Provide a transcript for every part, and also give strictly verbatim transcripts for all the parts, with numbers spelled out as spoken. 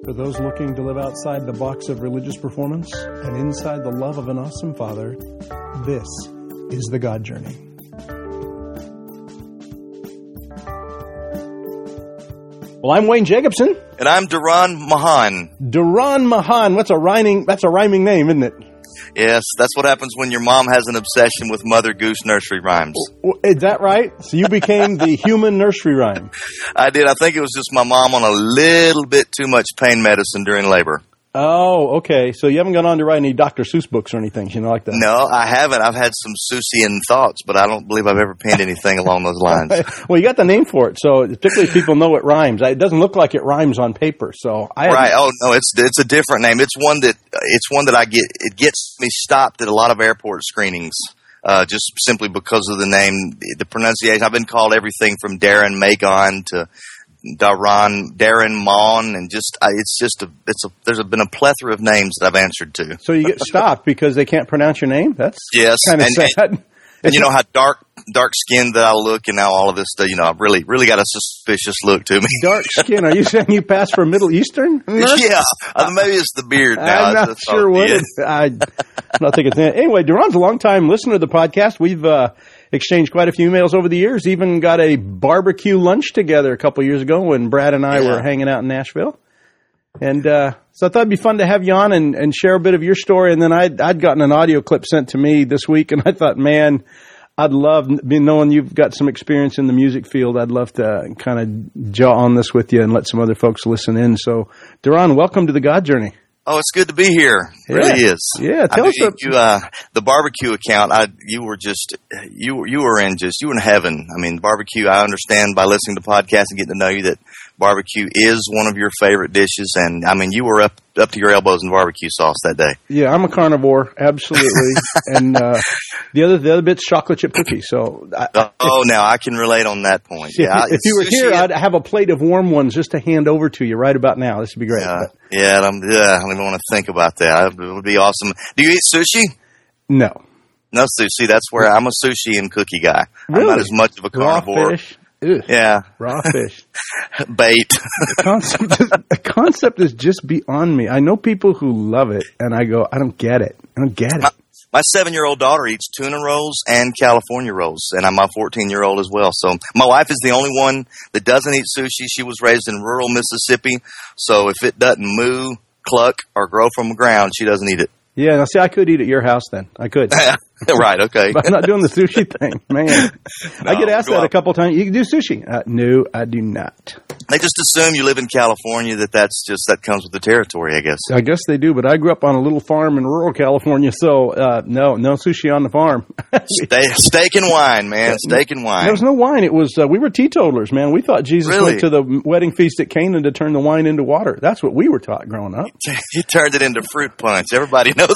For those looking to live outside the box of religious performance and inside the love of an awesome Father, this is The God Journey. Well, I'm Wayne Jacobson. And I'm Duran Mahan. Duran Mahan. What's a rhyming, that's a rhyming name, isn't it? Yes, that's what happens when your mom has an obsession with Mother Goose nursery rhymes. Is that right? So you became the human nursery rhyme. I did. I think it was just my mom on a little bit too much pain medicine during labor. Oh, okay. So you haven't gone on to write any Doctor Seuss books or anything, you know, like that? No, I haven't. I've had some Seussian thoughts, but I don't believe I've ever penned anything along those lines. Well, you got the name for it, so particularly if people know it rhymes. It doesn't look like it rhymes on paper, so I right. Oh no, it's it's a different name. It's one that it's one that I get. It gets me stopped at a lot of airport screenings. Uh, just simply because of the name, the pronunciation. I've been called everything from Darren Magon to Daron, Darren Mon, and just I, it's just a it's a there's a, been a plethora of names that I've answered to. So you get stopped because they can't pronounce your name? That's yes, kind of and, sad. And, and you know how dark dark skinned that I look, and now all of this stuff. You know, I've really really got a suspicious look to me. Dark skin? Are you saying you pass for Middle Eastern? Yeah, uh, maybe it's the beard now. I'm not That's sure what. It, I, I'm not thinking it's that. Anyway, Duran's a long time listener to the podcast. We've uh, exchanged quite a few emails over the years. Even got a barbecue lunch together a couple years ago when Brad and I yeah. were hanging out in Nashville. And uh, so I thought it'd be fun to have you on and, and share a bit of your story. And then I'd, I'd gotten an audio clip sent to me this week, and I thought, man, I'd love, being knowing you've got some experience in the music field, I'd love to kind of jaw on this with you and let some other folks listen in. So, Duran, welcome to The God Journey. Oh, it's good to be here. It yeah. really is. Yeah, tell I us mean, a- you, uh, the barbecue account. I, you were just, you were, you were in just, you were in heaven. I mean, barbecue. I understand by listening to podcasts and getting to know you that barbecue is one of your favorite dishes, and I mean, you were up up to your elbows in barbecue sauce that day. Yeah, I'm a carnivore, absolutely. and uh, the other the other bit's chocolate chip cookies. So, I, oh, if, now I can relate on that point. If, yeah, if you were here, I'd have a plate of warm ones just to hand over to you right about now. This would be great. Yeah, but, yeah, I'm, yeah. I don't even want to think about that. It would be awesome. Do you eat sushi? No. No sushi. That's where I'm a sushi and cookie guy. Really? I'm not as much of a carnivore. Raw fish. Ugh. Yeah. Raw fish. Bait. The concept, is, the concept is just beyond me. I know people who love it, and I go, I don't get it. I don't get it. My, my seven-year-old daughter eats tuna rolls and California rolls, and I'm my fourteen-year-old as well. So my wife is the only one that doesn't eat sushi. She was raised in rural Mississippi, so if it doesn't moo, cluck, or grow from the ground, she doesn't eat it. Yeah, now see, I could eat at your house then. I could. Right, okay. But I'm not doing the sushi thing, man. No, I get asked that out. a couple times. You can do sushi. Uh, no, I do not. They just assume you live in California, that that's just, that comes with the territory, I guess. I guess they do, but I grew up on a little farm in rural California, so uh, no, no sushi on the farm. Steak, steak and wine, man, steak and wine. There was no wine. It was, uh, we were teetotalers, man. We thought Jesus really? went to the wedding feast at Canaan to turn the wine into water. That's what we were taught growing up. He turned it into fruit punch. Everybody knows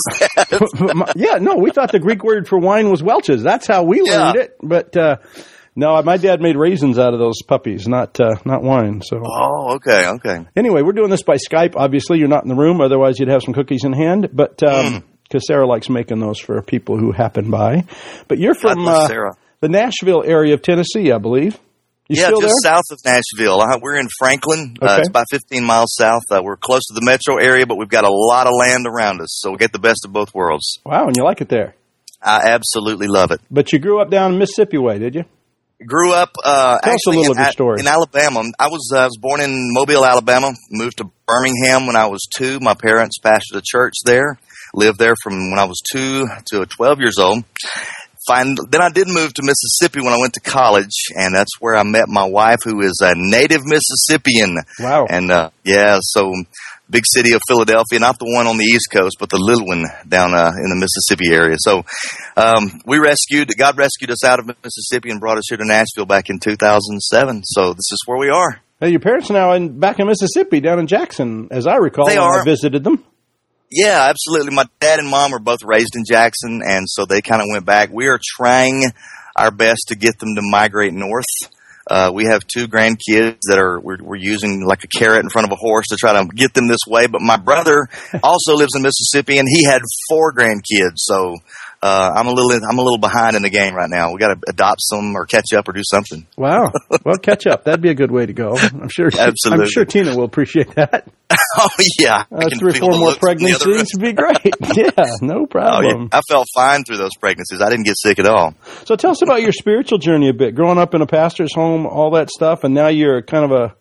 that. Yeah, no, we thought the Greek word for wine was Welch's. That's how we yeah. learned it, but... Uh, No, my dad made raisins out of those puppies, not uh, not wine. So, oh, okay, okay. Anyway, we're doing this by Skype. Obviously, you're not in the room; otherwise, you'd have some cookies in hand. But because um, mm. Sarah likes making those for people who happen by. But you're from uh, the Nashville area of Tennessee, I believe. You yeah, still just there? south of Nashville. Uh, we're in Franklin. Okay. Uh, it's about fifteen miles south. Uh, we're close to the metro area, but we've got a lot of land around us, so we get the best of both worlds. Wow, and you like it there? I absolutely love it. But you grew up down Mississippi way, did you? Grew up uh, Tell us a little in, of your story. in Alabama. I was uh, I was born in Mobile, Alabama. Moved to Birmingham when I was two. My parents pastored a church there. Lived there from when I was two to twelve years old. Find, then I did move to Mississippi when I went to college, and that's where I met my wife, who is a native Mississippian. Wow. And uh, yeah, so big city of Philadelphia, not the one on the East Coast, but the little one down uh, in the Mississippi area. So um, we rescued, God rescued us out of Mississippi and brought us here to Nashville back in two thousand seven. So this is where we are. Hey, your parents are now in, back in Mississippi, down in Jackson, as I recall. They are. I visited them. Yeah, absolutely. My dad and mom were both raised in Jackson, and so they kind of went back. We are trying our best to get them to migrate north. Uh, we have two grandkids that are, we're, we're using like a carrot in front of a horse to try to get them this way. But my brother also lives in Mississippi, and he had four grandkids. So uh, I'm a little I'm a little behind in the game right now. We got to adopt some or catch up or do something. Wow. Well, catch up. That'd be a good way to go. I'm sure. Absolutely. I'm sure Tina will appreciate that. Oh yeah. Uh, three or four more pregnancies would be great. Yeah, no problem. Oh, yeah. I felt fine through those pregnancies. I didn't get sick at all. So tell us about your spiritual journey a bit. Growing up in a pastor's home, all that stuff, and now you're kind of a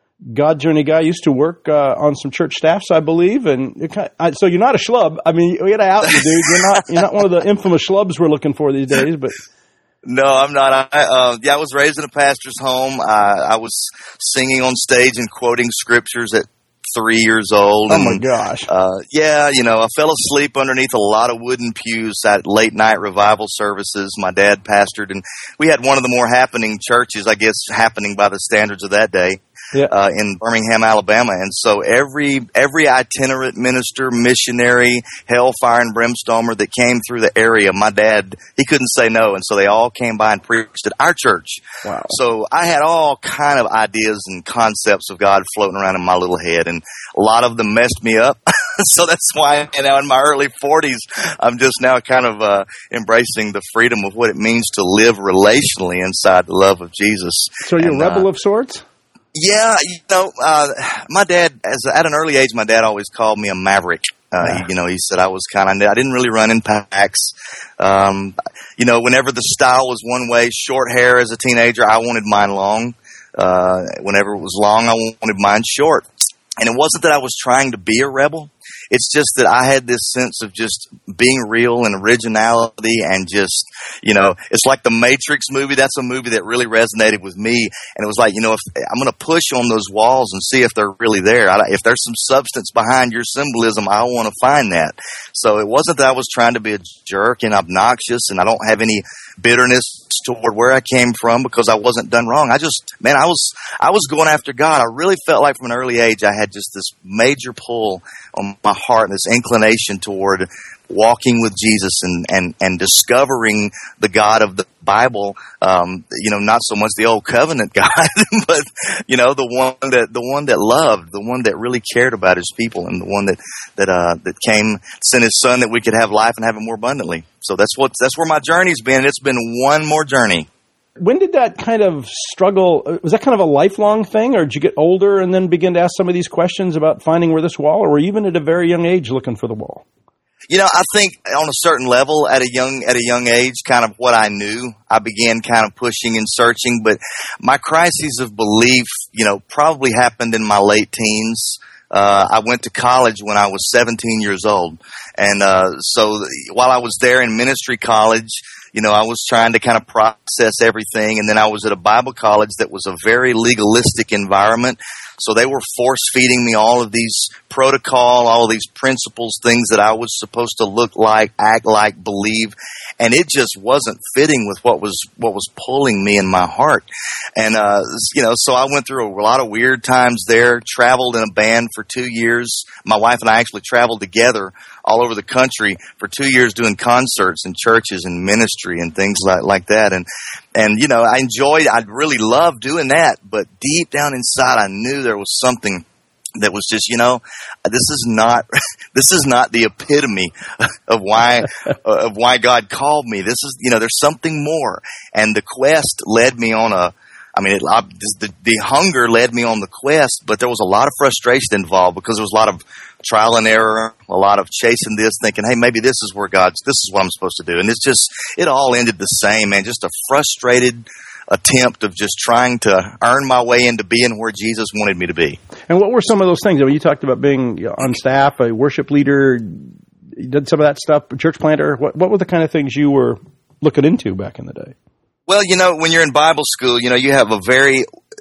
God journey guy. Used to work uh, on some church staffs, I believe, and you're kind of, so you're not a schlub. I mean, we got to out you, dude. You're not you're not one of the infamous schlubs we're looking for these days. But no, I'm not. I, uh, yeah, I was raised in a pastor's home. I, I was singing on stage and quoting scriptures at three years old. Oh and, my gosh! Uh, yeah, you know, I fell asleep underneath a lot of wooden pews at late night revival services. My dad pastored, and we had one of the more happening churches, I guess, happening by the standards of that day. Yeah. Uh, in Birmingham, Alabama. And so every every itinerant minister, missionary, hellfire and brimstoner that came through the area, my dad, he couldn't say no. And so they all came by and preached at our church. Wow. So I had all kind of ideas and concepts of God floating around in my little head. And a lot of them messed me up. So that's why you know, in my early forties, I'm just now kind of uh, embracing the freedom of what it means to live relationally inside the love of Jesus. So you're and, a rebel uh, of sorts? Yeah, you know, uh, my dad, as at an early age, my dad always called me a maverick. Uh, yeah. he, you know, he said I was kind of, I didn't really run in packs. Um, you know, whenever the style was one way, short hair as a teenager, I wanted mine long. Uh, whenever it was long, I wanted mine short. And it wasn't that I was trying to be a rebel. It's just that I had this sense of just being real and originality and just, you know, it's like the Matrix movie. That's a movie that really resonated with me. And it was like, you know, if I'm going to push on those walls and see if they're really there. I, if there's some substance behind your symbolism, I want to find that. So it wasn't that I was trying to be a jerk and obnoxious, and I don't have any bitterness toward where I came from because I wasn't done wrong. I just, man, I was, I was going after God. I really felt like from an early age I had just this major pull on my heart and this inclination toward walking with Jesus and, and, and discovering the God of the Bible, um, you know, not so much the old covenant God, but, you know, the one that, the one that loved, the one that really cared about his people, and the one that, that, uh, that came, sent his son that we could have life and have it more abundantly. So that's what, that's where my journey's been. It's been one more journey. When did that kind of struggle, was that kind of a lifelong thing, or did you get older and then begin to ask some of these questions about finding where this wall, or were you even at a very young age looking for the wall? You know, I think on a certain level at a young, at a young age, kind of what I knew, I began kind of pushing and searching, but my crises of belief, you know, probably happened in my late teens. Uh, I went to college when I was seventeen years old. And, uh, so while I was there in ministry college, you know, I was trying to kind of process everything. And then I was at a Bible college that was a very legalistic environment. So they were force-feeding me all of these protocol, all of these principles, things that I was supposed to look like, act like, believe. And it just wasn't fitting with what was what was pulling me in my heart. And, uh, you know, so I went through a lot of weird times there, traveled in a band for two years. My wife and I actually traveled together all over the country for two years doing concerts and churches and ministry and things like, like that. And, and, you know, I enjoyed, I really loved doing that. But deep down inside, I knew there was something that was just, you know, this is not, this is not the epitome of why, of why God called me. This is, you know, there's something more. And the quest led me on a, I mean, it, I, the, the hunger led me on the quest, but there was a lot of frustration involved because there was a lot of trial and error, a lot of chasing this, thinking, hey, maybe this is where God's, this is what I'm supposed to do. And it's just, it all ended the same, man, just a frustrated attempt of just trying to earn my way into being where Jesus wanted me to be. And what were some of those things? I mean, you talked about being on staff, a worship leader, you did some of that stuff, a church planter. What, what were the kind of things you were looking into back in the day? Well, you know, when you're in Bible school, you know, you have a very,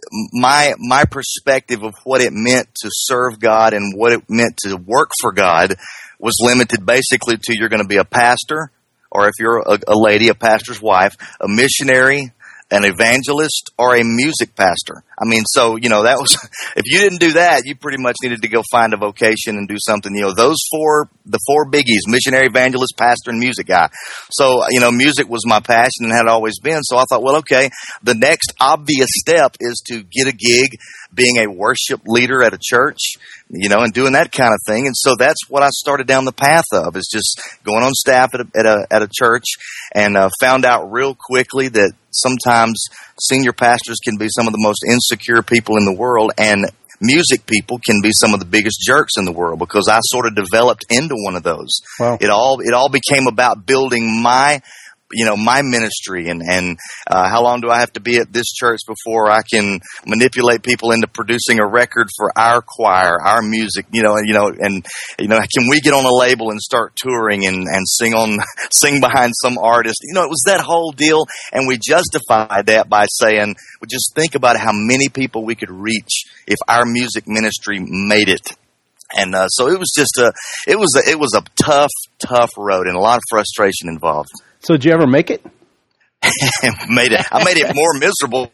my, my perspective of what it meant to serve God and what it meant to work for God was limited basically to you're going to be a pastor, or if you're a, a lady, a pastor's wife, a missionary, an evangelist, or a music pastor. I mean, so, you know, that was, if you didn't do that, you pretty much needed to go find a vocation and do something, you know, those four, the four biggies, missionary, evangelist, pastor, and music guy. So, you know, music was my passion and had always been. So I thought, well, okay, the next obvious step is to get a gig being a worship leader at a church, you know, and doing that kind of thing. And so that's what I started down the path of, is just going on staff at a, at a, at a church, and uh, found out real quickly that sometimes senior pastors can be some of the most insecure people in the world, and music people can be some of the biggest jerks in the world, because I sort of developed into one of those. Wow. It all, it all became about building my you know, my ministry, and, and, uh, how long do I have to be at this church before I can manipulate people into producing a record for our choir, our music, you know, and, you know, and, you know, can we get on a label and start touring and, and sing on, sing behind some artist? You know, it was that whole deal. And we justified that by saying, well, just think about how many people we could reach if our music ministry made it. And, uh, so it was just a, it was a, it was a tough, tough road, and a lot of frustration involved. So did you ever make it? made it. I made it more miserable.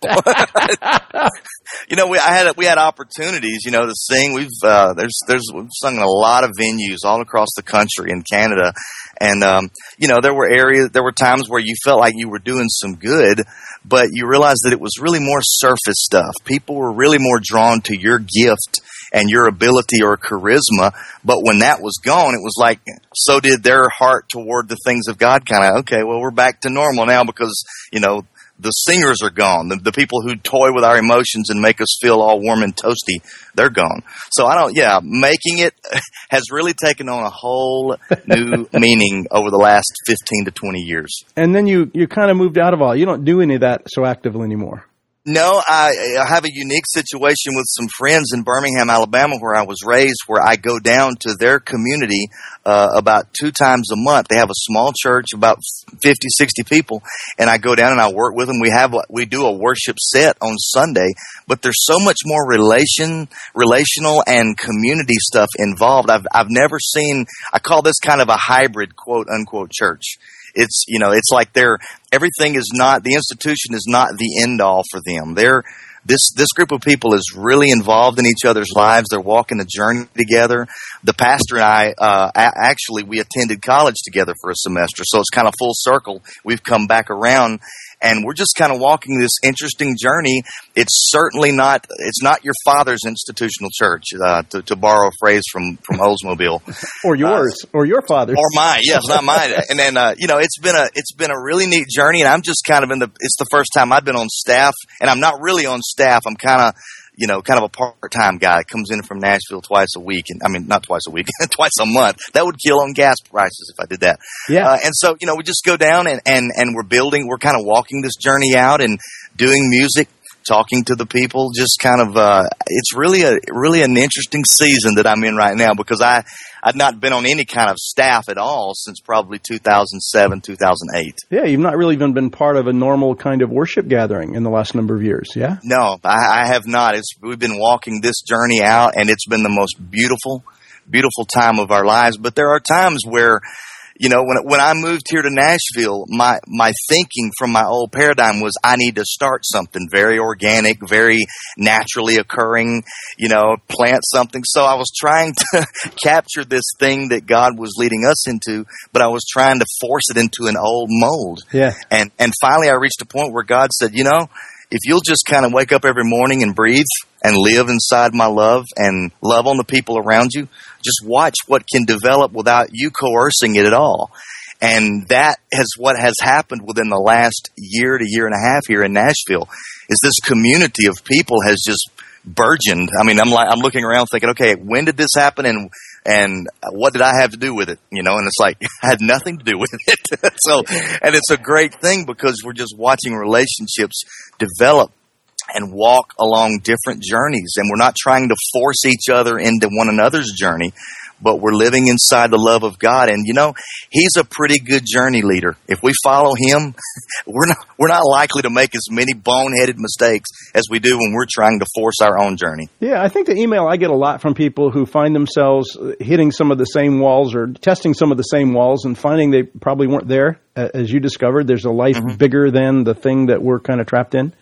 You know, we I had we had opportunities, you know, to sing. We've uh, there's there's we've sung in a lot of venues all across the country and Canada, and um, you know, there were areas, there were times where you felt like you were doing some good, but you realized that it was really more surface stuff. People were really more drawn to your gift and your ability or charisma. But when that was gone, it was like, so did their heart toward the things of God kind of, okay, well, we're back to normal now, because, you know, the singers are gone. The, the people who toy with our emotions and make us feel all warm and toasty, they're gone. So I don't, yeah, making it has really taken on a whole new meaning over the last fifteen to twenty years. And then you, you kind of moved out of all. You don't do any of that so actively anymore. No, I, I have a unique situation with some friends in Birmingham, Alabama, where I was raised, where I go down to their community uh, about two times a month. They have a small church, about fifty, sixty people, and I go down and I work with them. We have we do a worship set on Sunday, but there's so much more relation, relational and community stuff involved. I've I've never seen. I call this kind of a hybrid, quote unquote, church. It's, you know, it's like they're, everything is not, the institution is not the end all for them. They're, this, this group of people is really involved in each other's lives. They're walking a journey together. The pastor and I, uh, a- actually, we attended college together for a semester. So it's kind of full circle. We've come back around, and we're just kind of walking this interesting journey. It's certainly not, it's not your father's institutional church, uh, to, to borrow a phrase from, from Oldsmobile. Or yours, uh, or your father's. Or mine, yes, not mine. And then, uh, you know, it's been a, it's been a really neat journey, and I'm just kind of in the, it's the first time I've been on staff, and I'm not really on staff. I'm kind of, you know, kind of a part-time guy that comes in from Nashville twice a week. And I mean, not twice a week, twice a month. That would kill on gas prices if I did that. Yeah. Uh, and so, you know, we just go down and, and, and we're building, we're kind of walking this journey out and doing music, talking to the people, just kind of, uh, it's really a, really an interesting season that I'm in right now, because I, I've not been on any kind of staff at all since probably two thousand seven, two thousand eight. Yeah, you've not really even been part of a normal kind of worship gathering in the last number of years, yeah? No, I, I have not. It's, we've been walking this journey out, and it's been the most beautiful, beautiful time of our lives. But there are times where, you know, when when I moved here to Nashville, my my thinking from my old paradigm was I need to start something very organic, very naturally occurring, you know, plant something. So I was trying to capture this thing that God was leading us into, but I was trying to force it into an old mold. Yeah. And and finally I reached a point where God said, you know, if you'll just kind of wake up every morning and breathe and live inside my love and love on the people around you, just watch what can develop without you coercing it at all. And that is what has happened within the last year to year and a half here in Nashville, is this community of people has just burgeoned. I mean, I'm like, I'm looking around thinking, okay, when did this happen, and and what did I have to do with it? You know, and it's like, I had nothing to do with it. So, and it's a great thing because we're just watching relationships develop and walk along different journeys, and we're not trying to force each other into one another's journey, but we're living inside the love of God. And you know, He's a pretty good journey leader. If we follow Him, we're not we're not likely to make as many boneheaded mistakes as we do when we're trying to force our own journey. Yeah, I think the email I get a lot from people who find themselves hitting some of the same walls or testing some of the same walls and finding they probably weren't there. As you discovered, there's a life mm-hmm. bigger than the thing that we're kind of trapped in.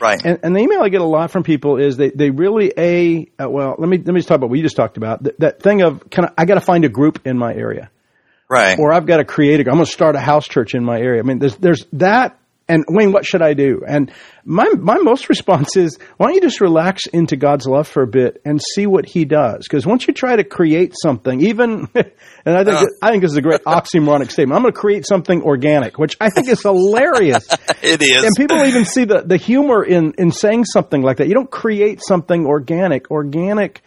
Right. And, and the email I get a lot from people is they, they really, a, uh, well, let me, let me just talk about what you just talked about. That, that thing of, can I, I got to find a group in my area. Right. Or I've got to create a, I'm going to start a house church in my area. I mean, there's, there's that. And Wayne, what should I do? And my, my most response is, why don't you just relax into God's love for a bit and see what he does? Because once you try to create something, even, and I think, uh. I think this is a great oxymoronic statement. I'm going to create something organic, which I think is hilarious. It is. And people even see the, the humor in, in saying something like that. You don't create something organic. Organic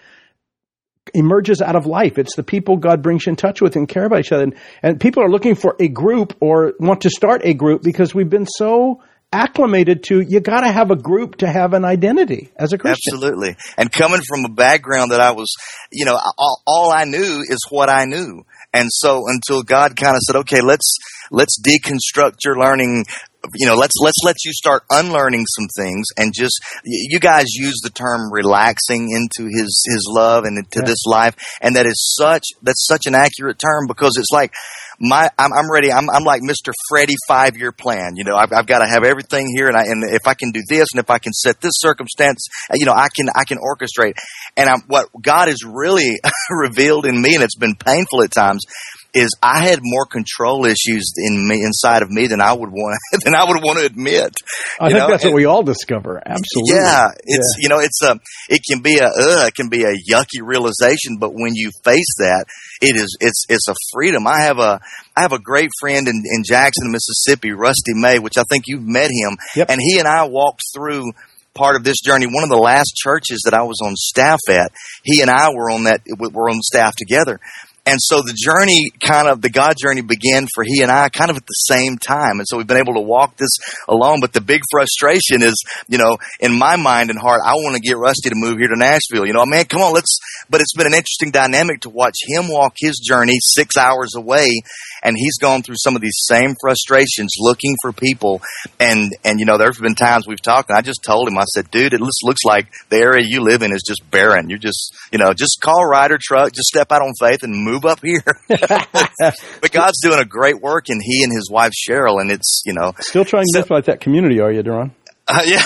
emerges out of life. It's the people God brings you in touch with and care about each other. And, and people are looking for a group or want to start a group because we've been so acclimated to, you got to have a group to have an identity as a Christian. Absolutely. And coming from a background that I was, you know, all, all I knew is what I knew. And so until God kind of said, okay, let's, let's deconstruct your learning. You know, let's, let's let you start unlearning some things and just, you guys use the term relaxing into his, his love and into yeah. this life. And that is such, that's such an accurate term because it's like, my, I'm, I'm ready. I'm, I'm like Mister Freddy five year plan. You know, I've, I've got to have everything here. And I, and if I can do this and if I can set this circumstance, you know, I can, I can orchestrate. And I'm, what God has really revealed in me, and it's been painful at times, is I had more control issues in me, inside of me than I would want, than I would want to admit. I think know? that's and, what we all discover. Absolutely. Yeah. It's, yeah. you know, it's a, it can be a, uh, it can be a yucky realization, but when you face that, it is, it's, it's a freedom. I have a, I have a great friend in, in Jackson, Mississippi, Rusty May, which I think you've met him. Yep. And he and I walked through part of this journey. One of the last churches that I was on staff at, he and I were on that, were on staff together. And so the journey, kind of, the God journey began for he and I kind of at the same time. And so we've been able to walk this along. But the big frustration is, you know, in my mind and heart, I want to get Rusty to move here to Nashville. You know, man, come on, let's, but it's been an interesting dynamic to watch him walk his journey six hours away. And he's gone through some of these same frustrations looking for people. And, and, you know, there's been times we've talked and I just told him, I said, dude, it looks, looks like the area you live in is just barren. You're just, you know, just call a Ryder truck, just step out on faith and move up here. But God's doing a great work in he and his wife Cheryl, and it's, you know, still trying to so, live like that community, are you, Duron? Uh, yeah,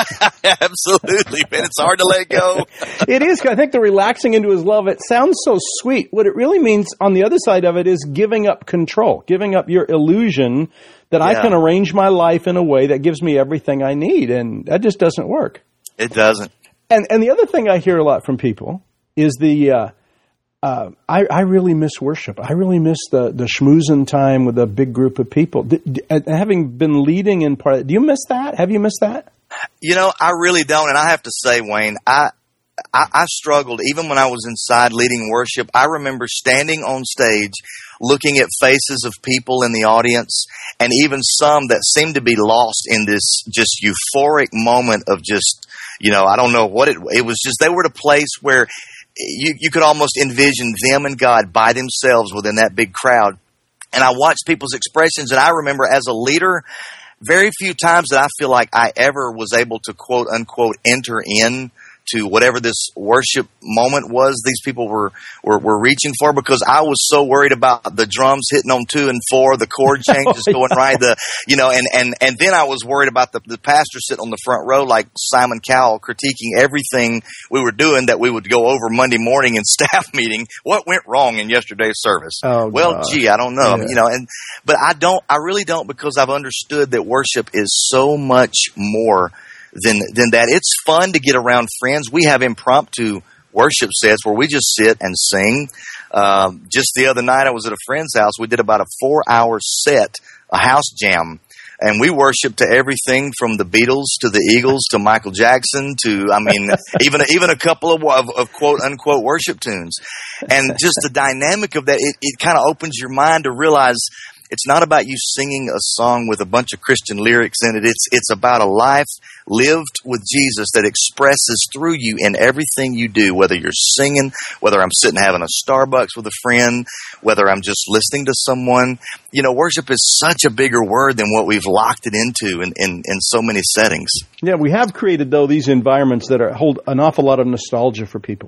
absolutely, man. It's hard to let go. It is. I think the relaxing into his love, it sounds so sweet. What it really means on the other side of it is giving up control, giving up your illusion that yeah. I can arrange my life in a way that gives me everything I need. And that just doesn't work. It doesn't. And and the other thing I hear a lot from people is the, uh, uh, I, I really miss worship. I really miss the, the schmoozing time with a big group of people. D- d- having been leading in part, do you miss that? Have you missed that? You know, I really don't. And I have to say, Wayne, I, I, I struggled even when I was inside leading worship. I remember standing on stage, looking at faces of people in the audience, and even some that seemed to be lost in this just euphoric moment of just, you know, I don't know what it, it was just, they were at a place where you, you could almost envision them and God by themselves within that big crowd. And I watched people's expressions, and I remember as a leader, very few times that I feel like I ever was able to quote unquote enter in to whatever this worship moment was these people were, were, were reaching for, because I was so worried about the drums hitting on two and four, the chord changes oh, going yeah. right, the, you know, and, and, and then I was worried about the, the pastor sitting on the front row like Simon Cowell critiquing everything we were doing that we would go over Monday morning in staff meeting. What went wrong in yesterday's service? Oh, well, gosh. gee, I don't know, yeah. you know, and, but I don't, I really don't, because I've understood that worship is so much more than than that. It's fun to get around friends. We have impromptu worship sets where we just sit and sing. Um, just the other night, I was at a friend's house. We did about a four-hour set, a house jam, and we worshiped to everything from the Beatles to the Eagles to Michael Jackson to, I mean, even even a couple of, of, of quote unquote worship tunes. And just the dynamic of that, it, it kind of opens your mind to realize it's not about you singing a song with a bunch of Christian lyrics in it. It's it's about a life lived with Jesus that expresses through you in everything you do, whether you're singing, whether I'm sitting having a Starbucks with a friend, whether I'm just listening to someone. You know, worship is such a bigger word than what we've locked it into in, in, in so many settings. Yeah, we have created, though, these environments that are hold an awful lot of nostalgia for people.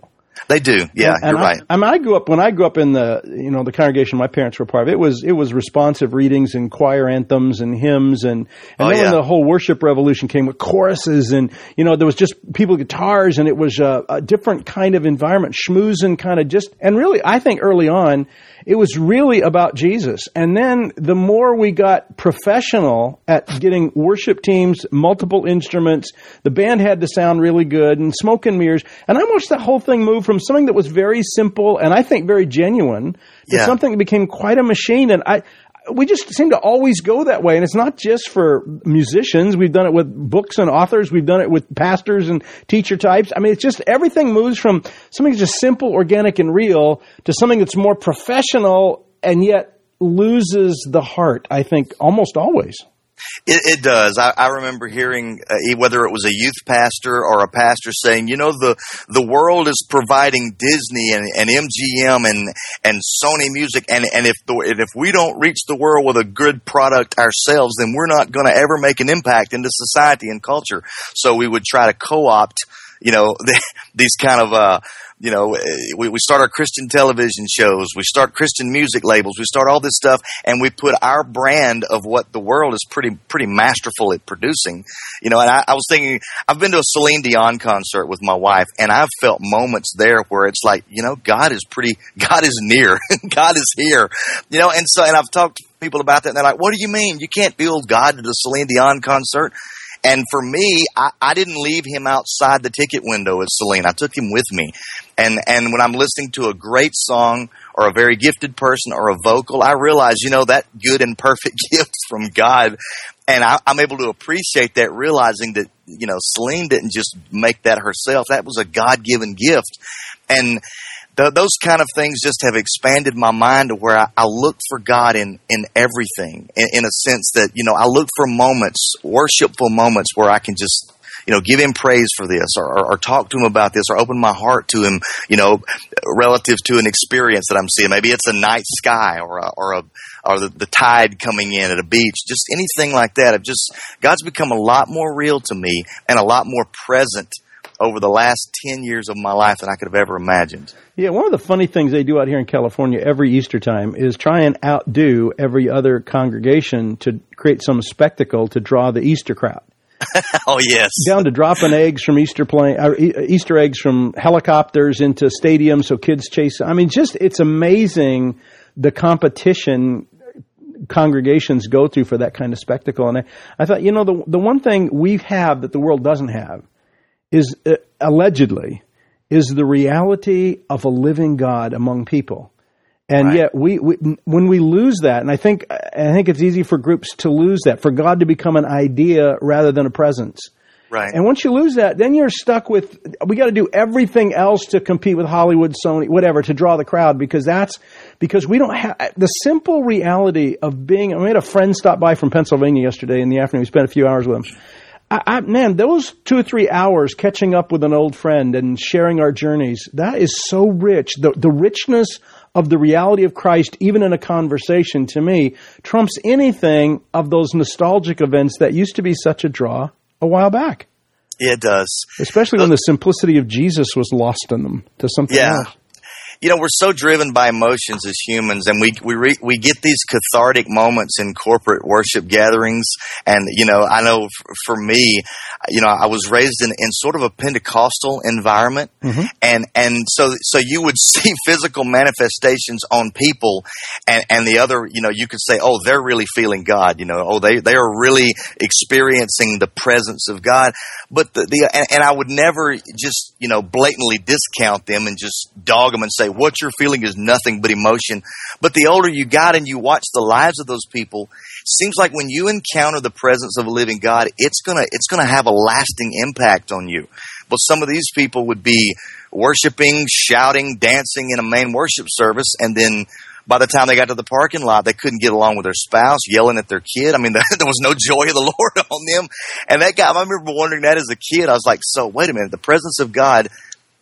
They do. Yeah, and, and you're I, right. I mean, I grew up, when I grew up in the, you know, the congregation my parents were part of, it was, it was responsive readings and choir anthems and hymns. And, and oh, then yeah. when the whole worship revolution came with choruses and, you know, there was just people with guitars, and it was a, a different kind of environment, schmoozing kind of just, and really, I think early on, it was really about Jesus. And then the more we got professional at getting worship teams, multiple instruments, the band had to sound really good, and smoke and mirrors. And I watched that whole thing move from something that was very simple and I think very genuine to yeah. something that became quite a machine. And I, we just seem to always go that way. And it's not just for musicians. We've done it with books and authors. We've done it with pastors and teacher types. I mean, it's just everything moves from something that's just simple, organic, and real to something that's more professional and yet loses the heart, I think, almost always. It, it does. I, I remember hearing uh, whether it was a youth pastor or a pastor saying, you know, the the world is providing Disney and, and M G M and and Sony Music, and and if the, and if we don't reach the world with a good product ourselves, then we're not going to ever make an impact into society and culture. So we would try to co-opt, you know, the, these kind of uh, you know, we, we start our Christian television shows, we start Christian music labels, we start all this stuff, and we put our brand of what the world is pretty pretty masterful at producing. You know, and I, I was thinking, I've been to a Celine Dion concert with my wife, and I've felt moments there where it's like, you know, God is pretty, God is near, God is here. You know, and so, and I've talked to people about that, and they're like, what do you mean? You can't build God at a Celine Dion concert? And for me, I, I didn't leave him outside the ticket window at Celine. I took him with me. And and when I'm listening to a great song or a very gifted person or a vocal, I realize, you know, that good and perfect gift from God. And I, I'm able to appreciate that, realizing that, you know, Celine didn't just make that herself. That was a God-given gift. And th- those kind of things just have expanded my mind to where I, I look for God in, in everything, in, in a sense that, you know, I look for moments, worshipful moments where I can just, you know, give him praise for this, or, or, or talk to him about this, or open my heart to him, you know, relative to an experience that I'm seeing. Maybe it's a night sky, or a, or a, or the, the tide coming in at a beach, just anything like that. I've just, God's become a lot more real to me and a lot more present over the last ten years of my life than I could have ever imagined. Yeah, one of the funny things they do out here in California every Easter time is try and outdo every other congregation to create some spectacle to draw the Easter crowd. Oh, yes. Down to dropping eggs from Easter plane, or Easter eggs from helicopters into stadiums so kids chase. I mean, just, it's amazing the competition congregations go through for that kind of spectacle. And I, I thought, you know, the the one thing we have that the world doesn't have is, uh, allegedly, is the reality of a living God among people. And right. yet, we, we when we lose that, and I think I think it's easy for groups to lose that, for God to become an idea rather than a presence. Right. And once you lose that, then you're stuck with, we got to do everything else to compete with Hollywood, Sony, whatever, to draw the crowd, because that's, because we don't have, the simple reality of being, I had a friend stop by from Pennsylvania yesterday in the afternoon. We spent a few hours with him. I, I, man, those two or three hours catching up with an old friend and sharing our journeys, that is so rich. The, the richness of the reality of Christ, even in a conversation, to me, trumps anything of those nostalgic events that used to be such a draw a while back. Yeah, it does. Especially when the simplicity of Jesus was lost in them to something yeah. else. You know, we're so driven by emotions as humans, and we we re, we get these cathartic moments in corporate worship gatherings. And, you know, I know f- for me, you know, I was raised in, in sort of a Pentecostal environment, mm-hmm. and and so so you would see physical manifestations on people, and, and the other, you know, you could say, oh, they're really feeling God, you know, oh, they they are really experiencing the presence of God. But the, the and, and I would never just, you know, blatantly discount them and just dog them and say, what you're feeling is nothing but emotion. But the older you got and you watch the lives of those people, it seems like when you encounter the presence of a living God, it's gonna it's gonna have a lasting impact on you. But some of these people would be worshiping, shouting, dancing in a main worship service, and then by the time they got to the parking lot, they couldn't get along with their spouse, yelling at their kid. I mean, there was no joy of the Lord on them. And that guy, I remember wondering that as a kid. I was like, so wait a minute, the presence of God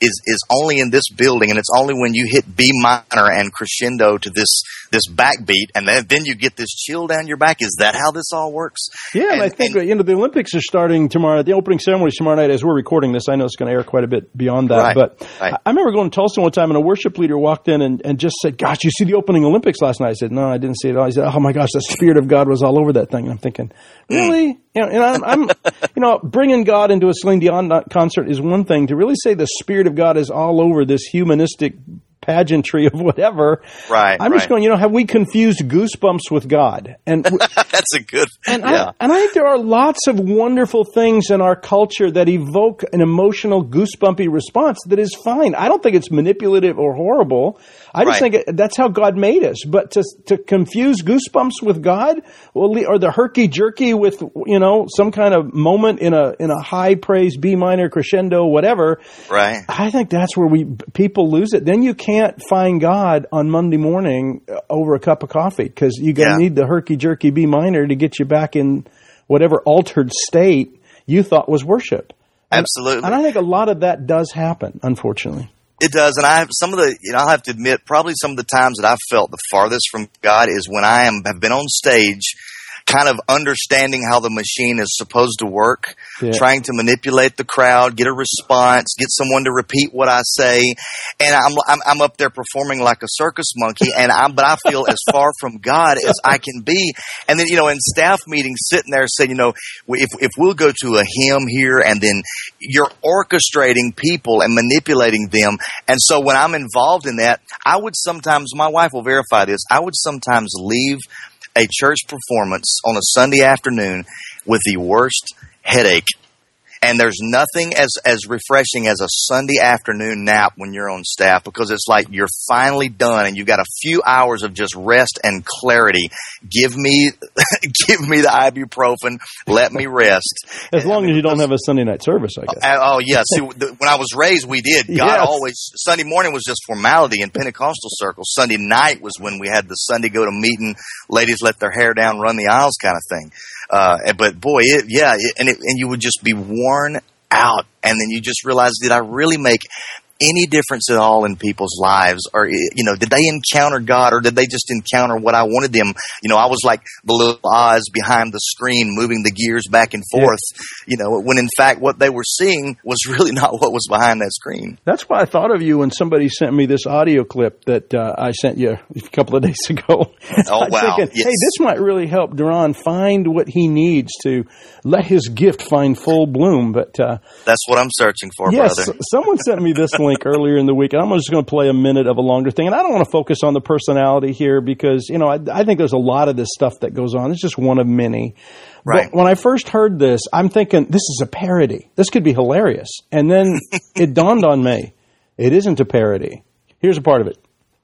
is is only in this building, and it's only when you hit B minor and crescendo to this this backbeat, and then then you get this chill down your back. Is that how this all works? Yeah, and, and I think and, you know the Olympics are starting tomorrow. The opening ceremony is tomorrow night. As we're recording this, I know it's going to air quite a bit beyond that. Right, but right. I remember going to Tulsa one time, and a worship leader walked in and, and just said, "Gosh, you see the opening Olympics last night?" I said, "No, I didn't see it all." He said, "Oh my gosh, the Spirit of God was all over that thing." And I'm thinking, really? Mm. You know, and I'm, I'm you know, bringing God into a Celine Dion concert is one thing. To really say the Spirit of God is all over this humanistic pageantry of whatever. Right. I'm right. just going, you know, have we confused goosebumps with God? And that's a good. And yeah. I, and I think there are lots of wonderful things in our culture that evoke an emotional goosebumpy response that is fine. I don't think it's manipulative or horrible. I just right. think it, that's how God made us. But to to confuse goosebumps with God, well, or the herky jerky with, you know, some kind of moment in a in a high praise B minor crescendo, whatever. Right. I think that's where we people lose it. Then you can't find God on Monday morning over a cup of coffee because you're going to yeah. need the herky jerky B minor to get you back in whatever altered state you thought was worship. And, Absolutely. And I think a lot of that does happen, unfortunately. It does, and I have some of the, you know, I have to admit, probably some of the times that I've felt the farthest from God is when I am have been on stage, kind of understanding how the machine is supposed to work, yeah. trying to manipulate the crowd, get a response, get someone to repeat what I say, and I'm I'm, I'm up there performing like a circus monkey, and I'm but I feel as far from God as I can be. And then, you know, in staff meetings, sitting there saying, you know, if if we'll go to a hymn here, and then you're orchestrating people and manipulating them, and so when I'm involved in that, I would sometimes, my wife will verify this, I would sometimes leave a church performance on a Sunday afternoon with the worst headache. And there's nothing as, as refreshing as a Sunday afternoon nap when you're on staff, because it's like you're finally done and you've got a few hours of just rest and clarity. Give me, give me the ibuprofen. Let me rest. As long as you don't have a Sunday night service, I guess. Uh, oh, yeah. See, the, when I was raised, we did. God yes. always, Sunday morning was just formality in Pentecostal circles. Sunday night was when we had the Sunday go to meeting, ladies let their hair down, run the aisles kind of thing. Uh, but boy, it, yeah, it, and it, and you would just be worn out, and then you just realize, did I really make any difference at all in people's lives? Or, you know, did they encounter God, or did they just encounter what I wanted them? You know, I was like the little Oz behind the screen moving the gears back and forth, yeah. you know, when in fact what they were seeing was really not what was behind that screen. That's why I thought of you when somebody sent me this audio clip that uh, I sent you a couple of days ago. Oh, wow. Thinking, yes. Hey, this might really help Duran find what he needs to let his gift find full bloom. But uh, that's what I'm searching for, yes, brother. Someone sent me this link earlier in the week, and I'm just going to play a minute of a longer thing. And I don't want to focus on the personality here because, you know, I, I think there's a lot of this stuff that goes on. It's just one of many. Right. But when I first heard this, I'm thinking, this is a parody. This could be hilarious. And then it dawned on me, it isn't a parody. Here's a part of it.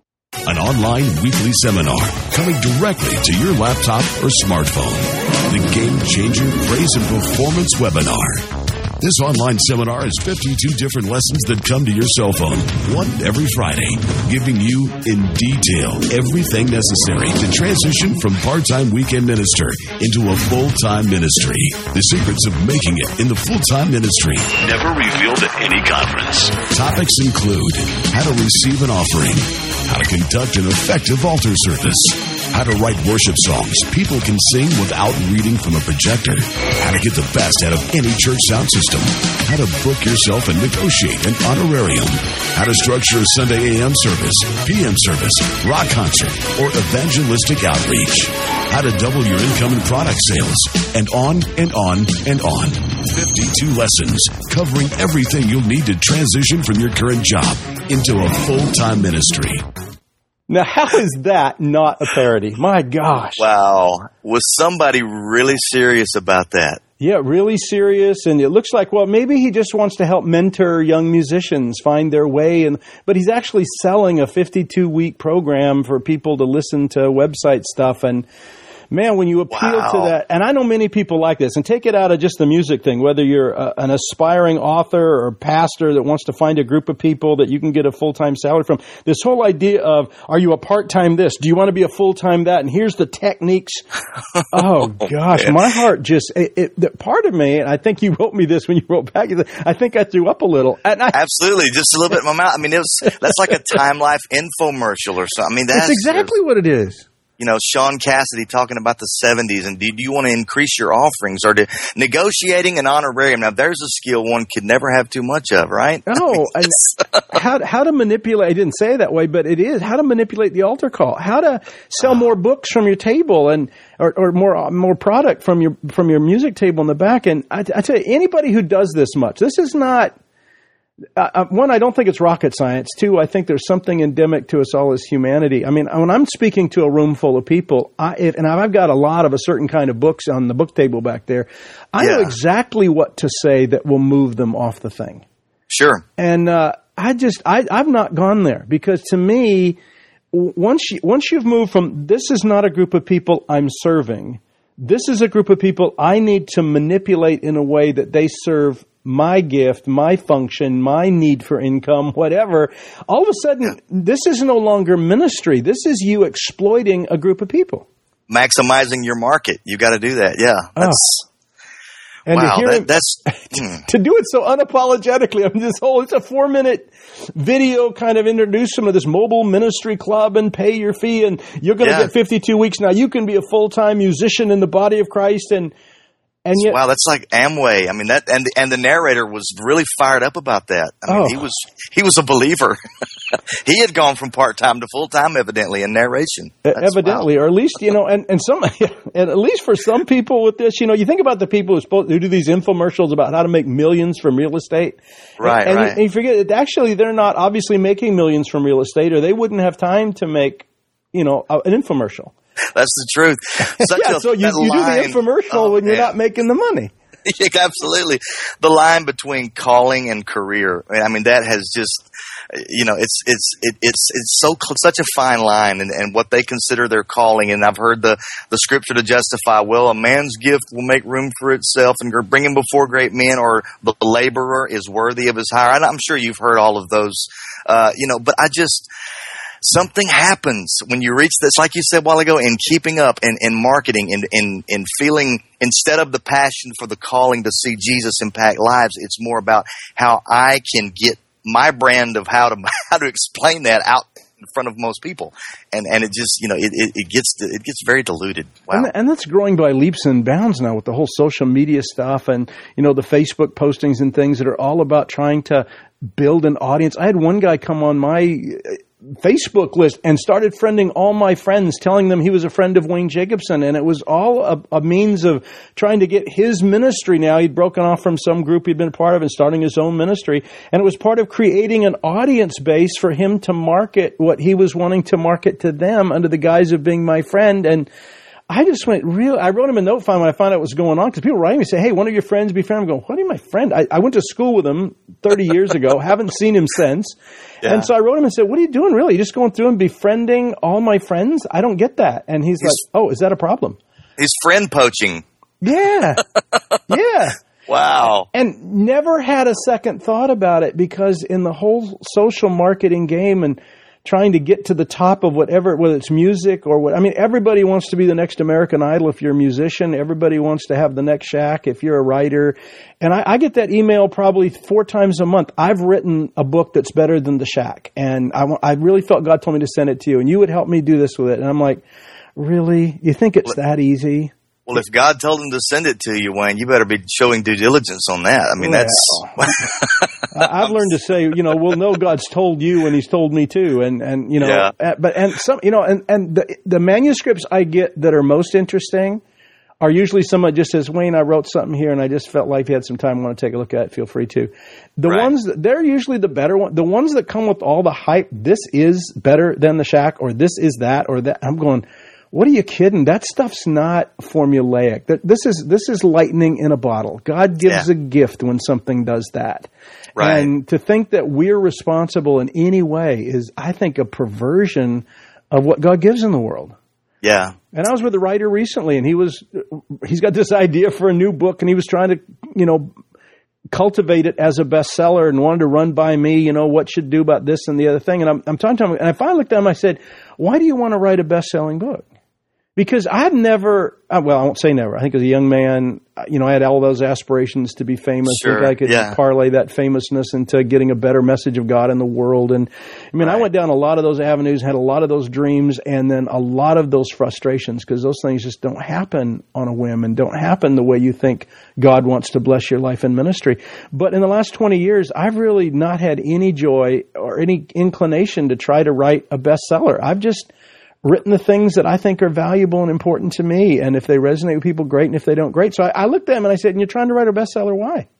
An online weekly seminar coming directly to your laptop or smartphone. The Game Changer Praise and Performance Webinar. This online seminar is fifty-two different lessons that come to your cell phone, one every Friday, giving you, in detail, everything necessary to transition from part-time weekend minister into a full-time ministry. The secrets of making it in the full-time ministry. Never revealed at any conference. Topics include how to receive an offering, how to conduct an effective altar service, how to write worship songs people can sing without reading from a projector, how to get the best out of any church sound system, how to book yourself and negotiate an honorarium, how to structure a Sunday A M service, P M service, rock concert, or evangelistic outreach, how to double your income and product sales, and on and on and on. fifty-two lessons covering everything you'll need to transition from your current job into a full-time ministry. Now, how is that not a parody? My gosh. Wow. Was somebody really serious about that? Yeah, really serious. And it looks like, well, maybe he just wants to help mentor young musicians find their way. And but he's actually selling a fifty-two week program for people to listen to website stuff. And man, when you appeal wow. to that, and I know many people like this, and take it out of just the music thing, whether you're a, an aspiring author or pastor that wants to find a group of people that you can get a full-time salary from, this whole idea of, are you a part-time this? Do you want to be a full-time that? And here's the techniques. Oh, gosh, oh, my heart just, it, it, the, part of me, and I think you wrote me this when you wrote back, I think I threw up a little. And I, Absolutely, just a little bit in my mouth. I mean, it was, that's like a Time Life infomercial or something. I mean, that's, that's exactly what it is. You know, Sean Cassidy talking about the seventies, and do, do you want to increase your offerings or do, negotiating an honorarium? Now, there's a skill one could never have too much of, right? No, I mean, how how to manipulate? I didn't say it that way, but it is how to manipulate the altar call, how to sell more books from your table, and or, or more more product from your from your music table in the back. And I, I tell you, anybody who does this much, this is not. Uh, one, I don't think it's rocket science. Two, I think there's something endemic to us all as humanity. I mean, when I'm speaking to a room full of people, I, if, and I've got a lot of a certain kind of books on the book table back there, I yeah. know exactly what to say that will move them off the thing. Sure. And uh, I just, I, I've not gone there because to me, once you, once you've moved from this is not a group of people I'm serving, this is a group of people I need to manipulate in a way that they serve my gift, my function, my need for income, whatever, all of a sudden, this is no longer ministry. This is you exploiting a group of people. Maximizing your market. You got to do that. Yeah. That's, oh. And wow. To, hear that, him, that's, to, to do it so unapologetically. I mean, this whole, it's a four minute video kind of introduce them to this mobile ministry club and pay your fee and you're going to yeah. get fifty-two weeks. Now you can be a full-time musician in the body of Christ and, And yet, wow, that's like Amway. I mean, that and and the narrator was really fired up about that. I mean, oh. he was he was a believer. He had gone from part time to full time, evidently, in narration. That's evidently, wild. Or at least you know, and and some, and at least for some people with this, you know, you think about the people who, supposed, who do these infomercials about how to make millions from real estate, right? And, right. You, and you forget that actually they're not obviously making millions from real estate, or they wouldn't have time to make, you know, an infomercial. That's the truth. Such yeah, a, so you, you do the infomercial oh, when you're man. not making the money. Yeah, absolutely. The line between calling and career. I mean, that has just, you know, it's it's it, it's it's so such a fine line, and, and what they consider their calling. And I've heard the the scripture to justify. Well, a man's gift will make room for itself, and bring him before great men, or the laborer is worthy of his hire. I'm sure you've heard all of those, uh, you know. But I just. Something happens when you reach this, like you said a while ago, in keeping up and in marketing and in, in feeling, instead of the passion for the calling to see Jesus impact lives, it's more about how I can get my brand of how to how to explain that out in front of most people. And and it just, you know, it, it, it gets it gets very diluted. Wow. And, and that's growing by leaps and bounds now with the whole social media stuff and, you know, the Facebook postings and things that are all about trying to build an audience. I had one guy come on my Facebook list and started friending all my friends, telling them he was a friend of Wayne Jacobson. And it was all a, a means of trying to get his ministry now. He'd broken off from some group he'd been a part of and starting his own ministry. And it was part of creating an audience base for him to market what he was wanting to market to them under the guise of being my friend. And I just went real. I wrote him a note finally when I found out what was going on because people were writing me say, "Hey, one of your friends be friend." I'm going, "What are you, my friend?" I, I went to school with him thirty years ago. Haven't seen him since. Yeah. And so I wrote him and said, "What are you doing? Really? You're just going through and befriending all my friends? I don't get that." And he's, he's like, "Oh, is that a problem?" He's friend poaching. Yeah, yeah. Wow. And never had a second thought about it because in the whole social marketing game and trying to get to the top of whatever, whether it's music or what, I mean, everybody wants to be the next American Idol if you're a musician. Everybody wants to have the next Shaq if you're a writer. And I, I get that email probably four times a month. I've written a book that's better than the Shaq. And I, I really felt God told me to send it to you and you would help me do this with it. And I'm like, really? You think it's that easy? Well, if God told him to send it to you, Wayne, you better be showing due diligence on that. I mean, well, that's. I've learned to say, you know, we'll know God's told you and He's told me too, and and you know, yeah. but and some, you know, and and the the manuscripts I get that are most interesting are usually someone just says, Wayne, I wrote something here, and I just felt like if you had some time, I want to take a look at it. Feel free to. The right. ones that, they're usually the better one. The ones that come with all the hype. This is better than the Shaq, or this is that, or that. I'm going. What are you kidding? That stuff's not formulaic. That this is this is lightning in a bottle. God gives yeah. a gift when something does that. Right. And to think that we're responsible in any way is, I think, a perversion of what God gives in the world. Yeah. And I was with a writer recently, and he was, he's got this idea for a new book, and he was trying to, you know, cultivate it as a bestseller and wanted to run by me, you know, what should do about this and the other thing. And I'm, I'm talking to him, and I finally looked at him, I said, why do you want to write a best-selling book? Because I've never, well, I won't say never. I think as a young man, you know, I had all those aspirations to be famous. Sure, I think I could yeah. parlay that famousness into getting a better message of God in the world. And I mean, right. I went down a lot of those avenues, had a lot of those dreams, and then a lot of those frustrations, because those things just don't happen on a whim and don't happen the way you think God wants to bless your life in ministry. But in the last twenty years, I've really not had any joy or any inclination to try to write a bestseller. I've just written the things that I think are valuable and important to me. And if they resonate with people, great. And if they don't, great. So I, I looked at him and I said, and you're trying to write a bestseller, why?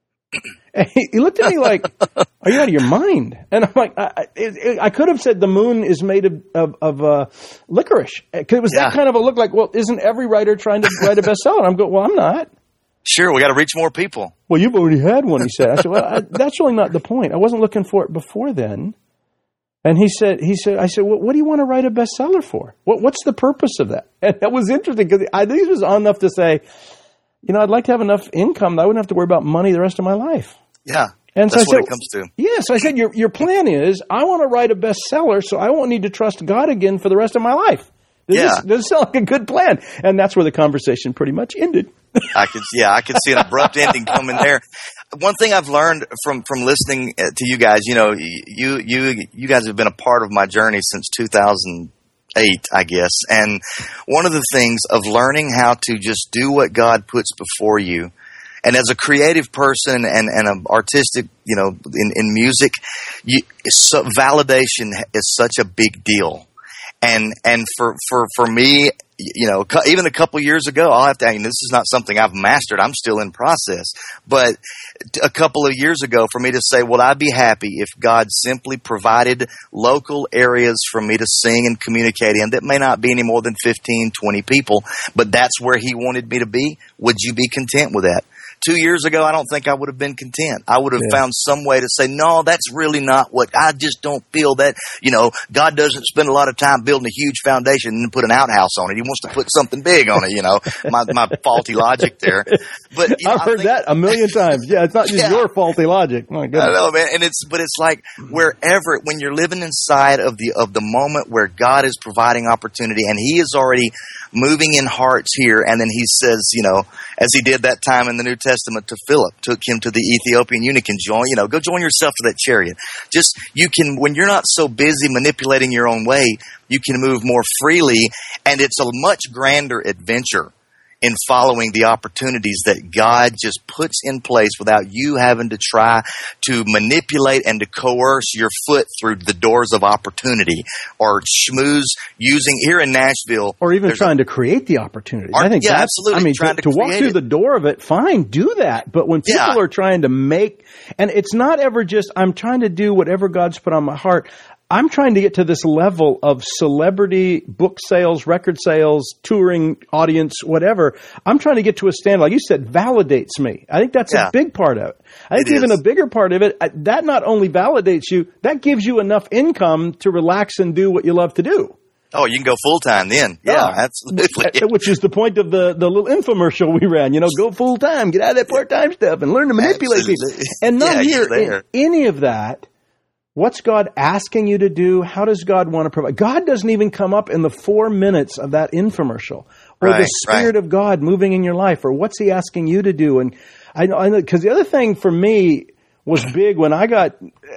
And he, he looked at me like, are you out of your mind? And I'm like, I, it, it, I could have said the moon is made of, of, of uh, licorice. Because it was yeah. that kind of a look like, well, isn't every writer trying to write a bestseller? And I'm going, well, I'm not. Sure, we got to reach more people. Well, you've already had one, he said. I said, well, I, that's really not the point. I wasn't looking for it before then. And he said, he said, I said, well, what do you want to write a bestseller for? What, what's the purpose of that? And that was interesting because I think he was on enough to say, you know, I'd like to have enough income that I wouldn't have to worry about money the rest of my life. Yeah. And that's so I what said, it comes to. Yeah. So I said, your, your plan is I want to write a bestseller so I won't need to trust God again for the rest of my life. Does, yeah. this, does this sound like a good plan? And that's where the conversation pretty much ended. I could, yeah, I could see an abrupt ending coming there. One thing I've learned from, from listening to you guys, you know, you, you, you guys have been a part of my journey since two thousand eight, I guess. And one of the things of learning how to just do what God puts before you, and as a creative person and, and an artistic, you know, in, in music, you, so validation is such a big deal. And, and for, for, for me, you know, even a couple years ago, I'll have to, I mean, this is not something I've mastered. I'm still in process. But a couple of years ago, for me to say, would I be happy if God simply provided local areas for me to sing and communicate in that may not be any more than fifteen, twenty people, but that's where He wanted me to be? Would you be content with that? Two years ago, I don't think I would have been content. I would have yeah. found some way to say, no, that's really not what, I just don't feel that, you know, God doesn't spend a lot of time building a huge foundation and put an outhouse on it. He wants to put something big on it, you know, my, my faulty logic there. But you know, I've heard think, that a million times. Yeah, it's not just yeah. your faulty logic. My goodness. I know, man. And it's, but it's like wherever, when you're living inside of the, of the moment where God is providing opportunity and He is already moving in hearts here. And then He says, you know, as He did that time in the New Testament to Philip, took him to the Ethiopian eunuch and join, you know, go join yourself to that chariot. Just, you can, when you're not so busy manipulating your own way, you can move more freely, and it's a much grander adventure in following the opportunities that God just puts in place without you having to try to manipulate and to coerce your foot through the doors of opportunity or schmooze using here in Nashville. Or even trying a, to create the opportunity. Or, I think yeah, that's, absolutely. I mean, trying to, to, to walk through it. the door of it, fine, do that. But when people yeah. are trying to make, and it's not ever just, I'm trying to do whatever God's put on my heart. I'm trying to get to this level of celebrity book sales, record sales, touring audience, whatever. I'm trying to get to a standard, like you said, validates me. I think that's yeah. a big part of it. I think it even is. a bigger part of it, that not only validates you, that gives you enough income to relax and do what you love to do. Oh, you can go full-time then. Yeah, oh, absolutely. Which is the point of the, the little infomercial we ran. You know, go full-time, get out of that part-time stuff and learn to manipulate absolutely. people. And not yeah, hear in any of that. What's God asking you to do? How does God want to provide? God doesn't even come up in the four minutes of that infomercial, or right, the Spirit right. of God moving in your life, or what's He asking you to do? And I know, I know, because the other thing for me was big when I got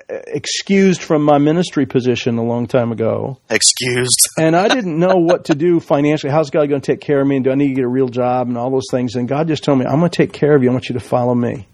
excused from my ministry position a long time ago. Excused. And I didn't know what to do financially. How's God going to take care of me? And do I need to get a real job and all those things? And God just told me, I'm going to take care of you. I want you to follow me.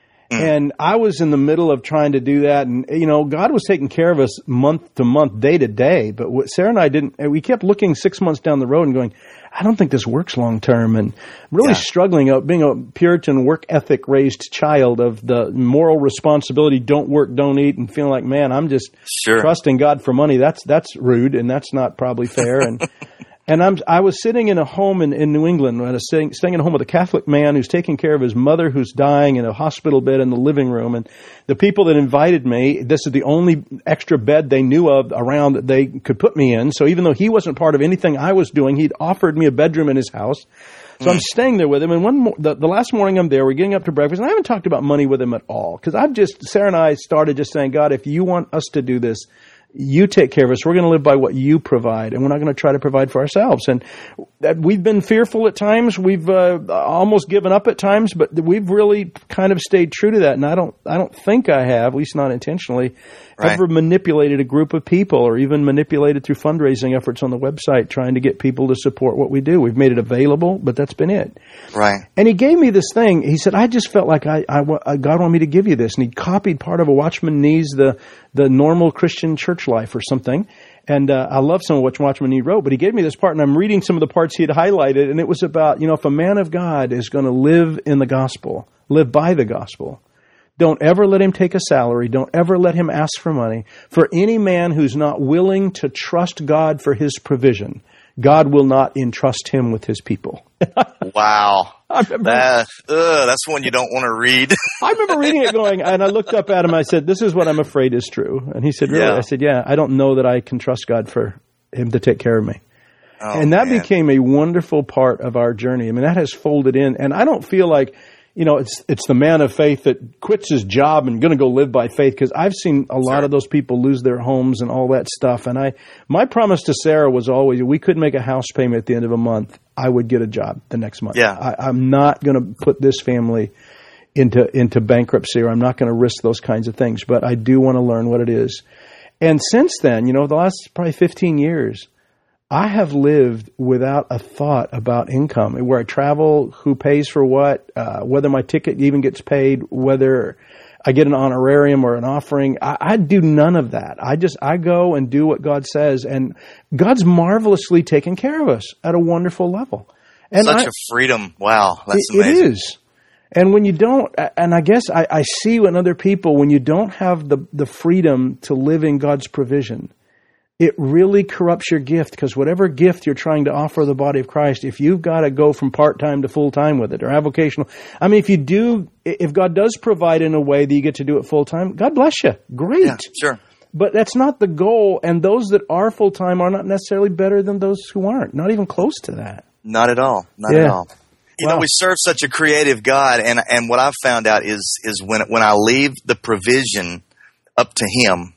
And I was in the middle of trying to do that. And, you know, God was taking care of us month to month, day to day. But what Sarah and I didn't, we kept looking six months down the road and going, I don't think this works long term. And really yeah. struggling out, being a Puritan work ethic raised child of the moral responsibility, don't work, don't eat, and feeling like, man, I'm just sure. trusting God for money. That's, that's rude and that's not probably fair. And, And I'm, I was sitting in a home in, in New England. I was staying, staying in a home with a Catholic man who's taking care of his mother who's dying in a hospital bed in the living room. And the people that invited me, this is the only extra bed they knew of around that they could put me in. So even though he wasn't part of anything I was doing, he'd offered me a bedroom in his house. So I'm staying there with him, and one mo- the, the last morning I'm there, we're getting up to breakfast, and I haven't talked about money with him at all, because I've just, Sarah and I started just saying, God, if you want us to do this, you take care of us. We're going to live by what you provide, and we're not going to try to provide for ourselves. And that we've been fearful at times. We've uh, almost given up at times, but we've really kind of stayed true to that. And I don't, I don't think I have, at least not intentionally, right. ever manipulated a group of people, or even manipulated through fundraising efforts on the website trying to get people to support what we do. We've made it available, but that's been it. Right. And he gave me this thing. He said, I just felt like I, I, God wanted me to give you this. And he copied part of a Watchman Nee's, the, the normal Christian church life or something. And uh, I love some of what Watchman Nee wrote, but he gave me this part, and I'm reading some of the parts he had highlighted, and it was about, you know, if a man of God is going to live in the gospel, live by the gospel, don't ever let him take a salary. Don't ever let him ask for money. For any man who's not willing to trust God for his provision, God will not entrust him with his people. Wow. I remember, that, ugh, that's one you don't want to read. I remember reading it going, and I looked up at him, I said, this is what I'm afraid is true. And he said, really? Yeah. I said, yeah, I don't know that I can trust God for him to take care of me. Oh, and that man. became a wonderful part of our journey. I mean, that has folded in, and I don't feel like, you know, it's it's the man of faith that quits his job and going to go live by faith, because I've seen a lot sure. of those people lose their homes and all that stuff. And I, my promise to Sarah was always, if we couldn't make a house payment at the end of a month, I would get a job the next month. Yeah. I, I'm not going to put this family into into bankruptcy, or I'm not going to risk those kinds of things. But I do want to learn what it is. And since then, you know, the last probably fifteen years, I have lived without a thought about income, where I travel, who pays for what, uh, whether my ticket even gets paid, whether I get an honorarium or an offering. I, I do none of that. I just, I go and do what God says, and God's marvelously taken care of us at a wonderful level. And Such I, a freedom. Wow. That's it, amazing. It is. And when you don't, and I guess I, I see in other people, when you don't have the, the freedom to live in God's provision, it really corrupts your gift, because whatever gift you're trying to offer the body of Christ, if you've got to go from part-time to full-time with it, or avocational, I mean, if you do, if God does provide in a way that you get to do it full-time, God bless you. Great. Yeah, sure. But that's not the goal, and those that are full-time are not necessarily better than those who aren't. Not even close to that. Not at all. Not Yeah. at all. You Wow. know, we serve such a creative God, and and what I've found out is is when when I leave the provision up to Him,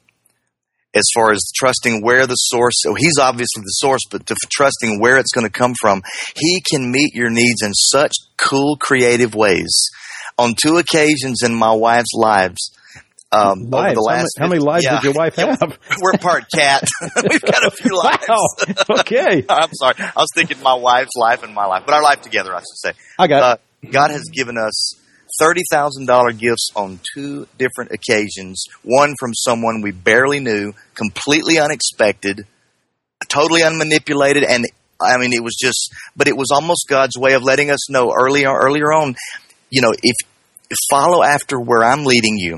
as far as trusting where the source, so He's obviously the source, but to trusting where it's going to come from, He can meet your needs in such cool, creative ways. On two occasions in my wife's lives, um, over Lives. the last how, many, how many lives yeah, did your wife yeah, have? We're part cat. We've got a few lives. Wow. Okay. I'm sorry. I was thinking my wife's life and my life, but our life together, I should say. I got uh, God has given us thirty thousand dollars gifts on two different occasions. One from someone we barely knew, completely unexpected, totally unmanipulated, and I mean, it was just, but it was almost God's way of letting us know earlier, earlier on, you know, if, if follow after where I'm leading you,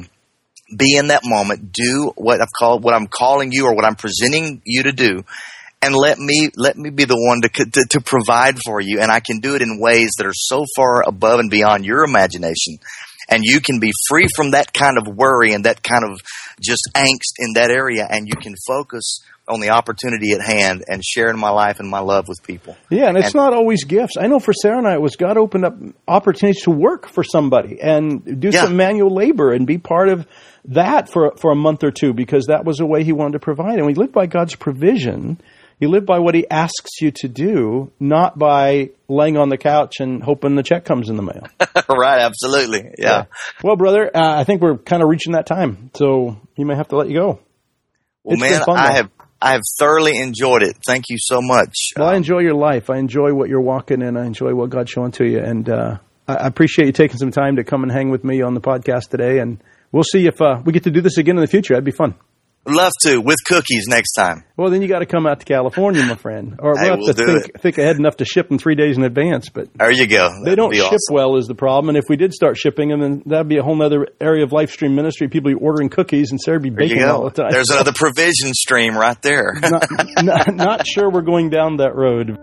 be in that moment, do what I've called, what I'm calling you, or what I'm presenting you to do, and let me let me be the one to, to to provide for you. And I can do it in ways that are so far above and beyond your imagination, and you can be free from that kind of worry and that kind of just angst in that area, and you can focus on the opportunity at hand and sharing my life and my love with people. Yeah, and it's and, not always gifts. I know for Sarah and I, it was God opened up opportunities to work for somebody and do yeah. some manual labor and be part of that for for a month or two, because that was a way He wanted to provide. And we live by God's provision. You live by what He asks you to do, not by laying on the couch and hoping the check comes in the mail. Right, absolutely. Yeah. yeah. Well, brother, uh, I think we're kind of reaching that time, so you may have to let you go. Well, It's man, been fun, I though. have I have thoroughly enjoyed it. Thank you so much. Well, I enjoy your life. I enjoy what you're walking in. I enjoy what God's showing to you. And uh, I appreciate you taking some time to come and hang with me on the podcast today. And we'll see if uh, we get to do this again in the future. That'd be fun. Love to, with cookies next time. Well, then you got to come out to California, my friend. Or we'll Hey, have we'll to do think, think ahead enough to ship them three days in advance. But There you go. they That'd don't be ship awesome. well is the problem. And if we did start shipping them, then that'd be a whole other area of live stream ministry. People be ordering cookies and Sarah be There you baking go. all the time. There's another provision stream right there. not, not, not sure we're going down that road.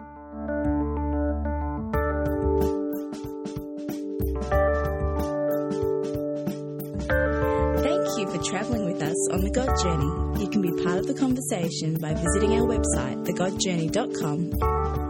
Thank you for traveling with us on The God Journey. You can be part of the conversation by visiting our website, the god journey dot com,